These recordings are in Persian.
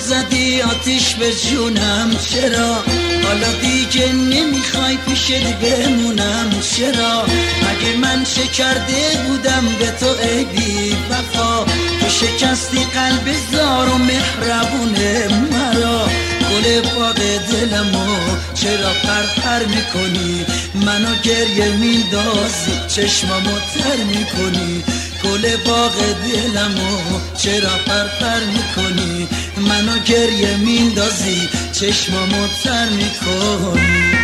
زدی آتیش به جونم، چرا حالا دیگه نمیخوای پیشت بمونم؟ چرا مگه من چه کرده بودم به تو ای بی وفا؟ تو شکستی قلب زار و مهربون مرا. گل باغ دلمو چرا پرپر میکنی؟ منو گریه میندازی چشمامو تر میکنی. گل باغ دلمو چرا پرپر میکنی؟ منو گریه میندازی چشمامو تر میکنی.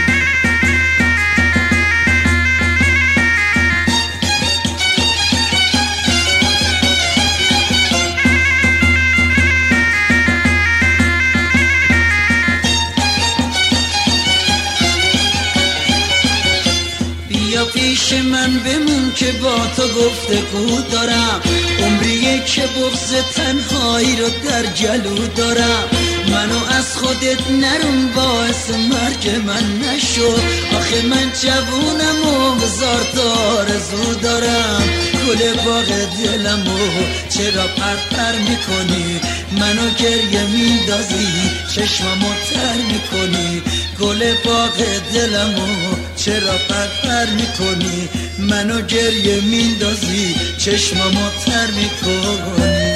بیا پیش من بمون که با تو گفتگو دارم، عمریه که بغض تنهایی رو در گلو دارم. منو از خودت نرون باعث مرگ من نشو، آخه من جوونم و هزار تا آرزو دارم. گل باغ دلمو چرا پرپر میکنی؟ منو گریه میندازی چشمامو تر میکنی. گل باغ دلمو چرا پرپر میکنی؟ منو گریه میندازی چشمامو تر میکنی.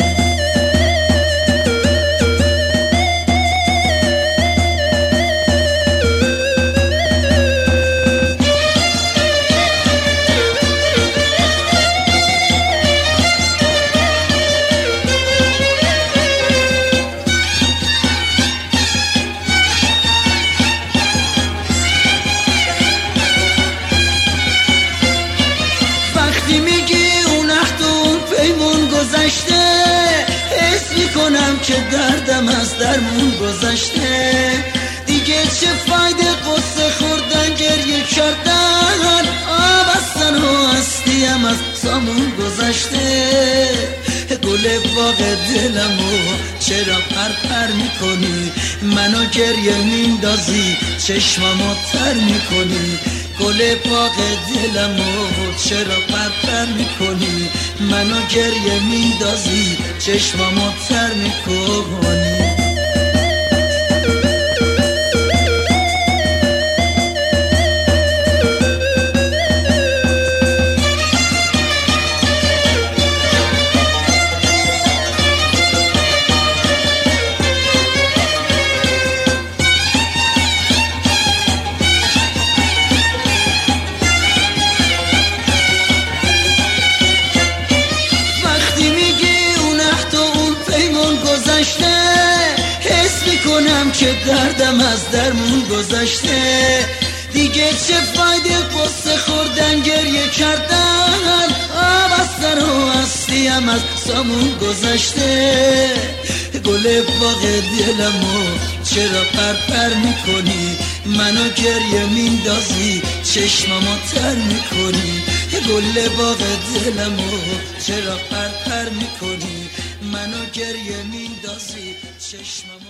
حس میکنم که دردم از درمون گذشته. دیگه چه فایده قصه خوردن گریه کردن؟ آب بستن و هستیم از سامون گذشته. گل باغ دلمو چرا پرپر میکنی؟ منو گریه میندازی چشمامو تر میکنی. گل باغ دلمو چرا پرپر میکنی؟ منو گریه میندازی چشمامو تر میکنی. حس میکنم که دردم از درمون گذشته. دیگه چه فایده قصه خوردن گریه کردن؟ آب بستن و هستیم از سامون گذشته. گل باغ دلمو چرا پرپر میکنی؟ منو گریه میندازی چشمامو تر میکنی. گل باغ دلمو چرا پرپر میکنی؟ منو گریه میندازی چشمامو